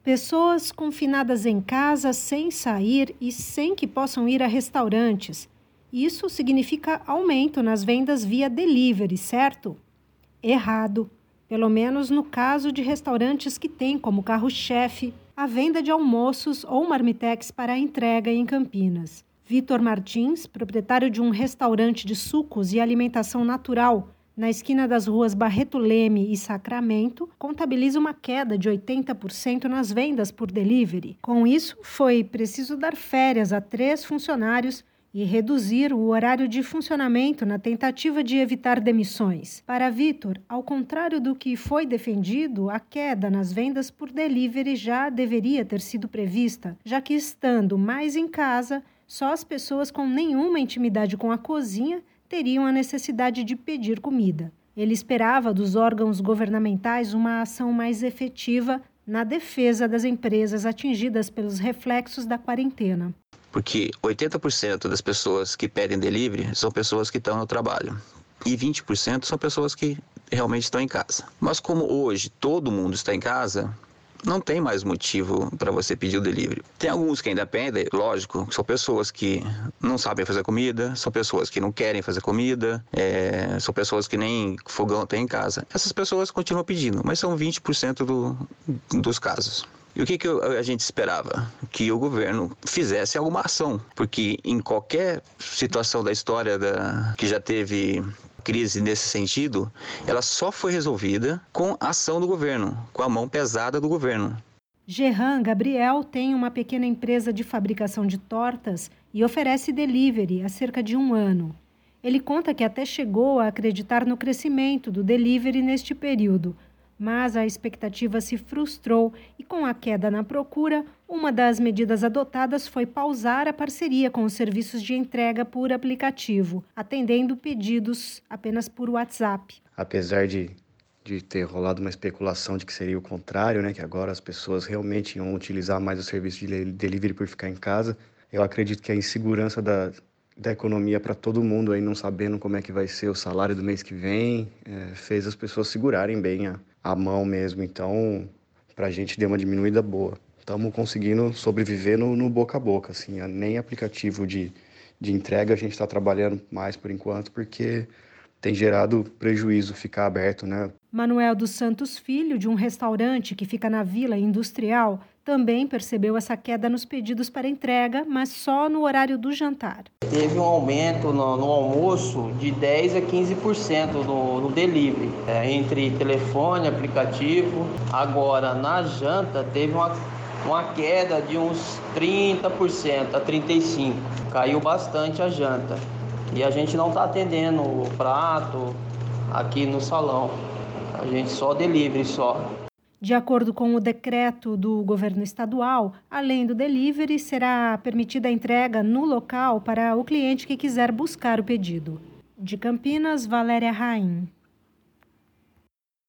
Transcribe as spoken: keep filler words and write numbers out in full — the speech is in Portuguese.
Pessoas confinadas em casa sem sair e sem que possam ir a restaurantes. Isso significa aumento nas vendas via delivery, certo? Errado. Pelo menos no caso de restaurantes que têm como carro-chefe a venda de almoços ou marmitex para entrega em Campinas. Vitor Martins, proprietário de um restaurante de sucos e alimentação natural na esquina das ruas Barreto Leme e Sacramento, contabiliza uma queda de oitenta por cento nas vendas por delivery. Com isso, foi preciso dar férias a três funcionários e reduzir o horário de funcionamento na tentativa de evitar demissões. Para Vitor, ao contrário do que foi defendido, a queda nas vendas por delivery já deveria ter sido prevista, já que estando mais em casa, só as pessoas com nenhuma intimidade com a cozinha teriam a necessidade de pedir comida. Ele esperava dos órgãos governamentais uma ação mais efetiva na defesa das empresas atingidas pelos reflexos da quarentena. Porque oitenta por cento das pessoas que pedem delivery são pessoas que estão no trabalho e vinte por cento são pessoas que realmente estão em casa. Mas como hoje todo mundo está em casa, não tem mais motivo para você pedir o delivery. Tem alguns que ainda pedem, lógico, são pessoas que não sabem fazer comida, são pessoas que não querem fazer comida, é, são pessoas que nem fogão tem em casa. Essas pessoas continuam pedindo, mas são vinte por cento do, dos casos. E o que, que a gente esperava? Que o governo fizesse alguma ação, porque em qualquer situação da história da, que já teve crise nesse sentido, ela só foi resolvida com a ação do governo, com a mão pesada do governo. Gerran Gabriel tem uma pequena empresa de fabricação de tortas e oferece delivery há cerca de um ano. Ele conta que até chegou a acreditar no crescimento do delivery neste período, mas a expectativa se frustrou e, com a queda na procura, uma das medidas adotadas foi pausar a parceria com os serviços de entrega por aplicativo, atendendo pedidos apenas por WhatsApp. Apesar de, de ter rolado uma especulação de que seria o contrário, né, que agora as pessoas realmente iam utilizar mais o serviço de delivery por ficar em casa, eu acredito que a insegurança da, da economia para todo mundo, aí não sabendo como é que vai ser o salário do mês que vem, é, fez as pessoas segurarem bem a à mão mesmo, então para a gente deu uma diminuída boa. Estamos conseguindo sobreviver no, no boca a boca, assim, nem aplicativo de, de entrega a gente está trabalhando mais por enquanto, porque tem gerado prejuízo ficar aberto, né? Manuel dos Santos Filho, de um restaurante que fica na Vila Industrial, também percebeu essa queda nos pedidos para entrega, mas só no horário do jantar. Teve um aumento no, no almoço de dez a quinze por cento no, no delivery, é, entre telefone, aplicativo. Agora, na janta, teve uma, uma queda de uns trinta por cento a trinta e cinco por cento. Caiu bastante a janta. E a gente não está atendendo o prato aqui no salão. A gente só delivery, só. De acordo com o decreto do governo estadual, além do delivery, será permitida a entrega no local para o cliente que quiser buscar o pedido. De Campinas, Valéria Raim.